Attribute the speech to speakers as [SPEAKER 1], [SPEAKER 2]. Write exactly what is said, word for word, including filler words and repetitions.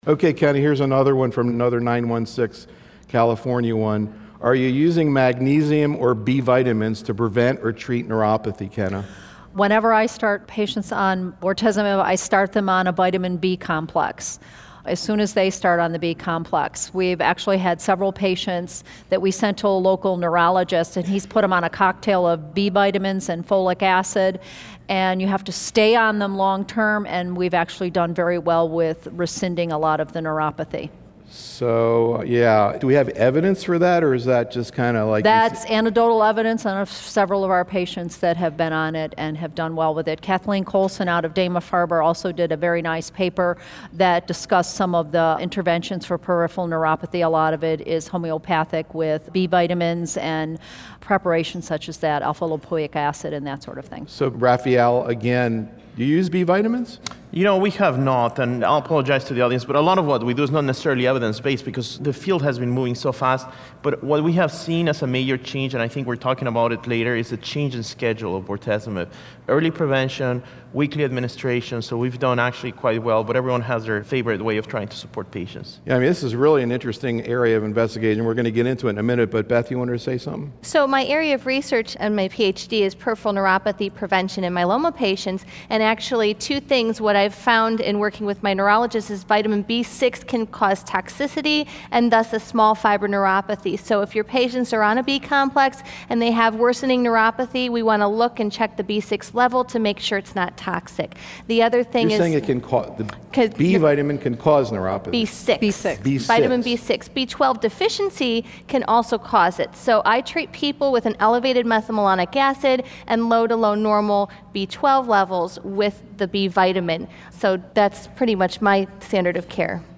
[SPEAKER 1] Okay, Kenny, here's another one from another nine one six California one. Are you using magnesium or B vitamins to prevent or treat neuropathy, Kenna?
[SPEAKER 2] Whenever I start patients on bortezomib, I start them on a vitamin B complex. As soon as they start on the B complex. We've actually had several patients that we sent to a local neurologist, and he's put them on a cocktail of B vitamins and folic acid, and you have to stay on them long term, and we've actually done very well with rescinding a lot of the neuropathy.
[SPEAKER 1] So, yeah, do we have evidence for that, or is that just kind of like...
[SPEAKER 2] That's anecdotal evidence on several of our patients that have been on it and have done well with it. Kathleen Colson out of Dana-Farber also did a very nice paper that discussed some of the interventions for peripheral neuropathy. A lot of it is homeopathic with B vitamins and preparations such as that, alpha-lipoic acid and that sort of thing.
[SPEAKER 1] So, Raphael, again, do you use B vitamins?
[SPEAKER 3] You know, we have not, and I'll apologize to the audience, but a lot of what we do is not necessarily evidence-based because the field has been moving so fast. But what we have seen as a major change, and I think we're talking about it later, is a change in schedule of bortezomib. Early prevention, weekly administration, so we've done actually quite well, but everyone has their favorite way of trying to support patients.
[SPEAKER 1] Yeah, I mean, this is really an interesting area of investigation. We're going to get into it in a minute, but Beth, you wanted to say something?
[SPEAKER 4] So my area of research and my PhD is peripheral neuropathy prevention in myeloma patients, and actually two things, what I've found in working with my neurologist is vitamin B six can cause toxicity and thus a small fiber neuropathy. So if your patients are on a B complex and they have worsening neuropathy, we want to look and check the B six level to make sure it's not toxic. The other thing
[SPEAKER 1] You're
[SPEAKER 4] is...
[SPEAKER 1] saying it can cause, the B vitamin can cause neuropathy.
[SPEAKER 4] B six.
[SPEAKER 2] B six.
[SPEAKER 1] B six.
[SPEAKER 4] Vitamin B six. B twelve deficiency can also cause it. So I treat people with an elevated methylmalonic acid and low to low normal B twelve levels with the B vitamin. So that's pretty much my standard of care.